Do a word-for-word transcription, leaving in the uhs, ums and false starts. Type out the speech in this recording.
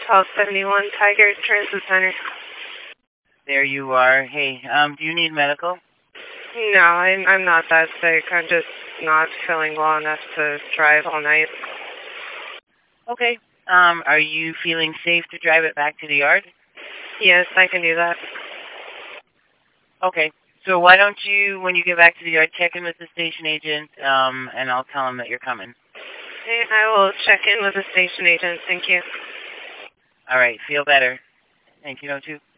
twelve seventy-one Tiger Transit Center. There you are. Hey, um, do you need medical? No, I'm, I'm not that sick. I'm just not feeling well enough to drive all night. Okay. Um, are you feeling safe to drive it back to the yard? Yes, I can do that. Okay. So why don't you, when you get back to the yard, check in with the station agent, um, and I'll tell him that you're coming. Okay, I will check in with the station agent. Thank you. All right. Feel better. Thank you, don't you?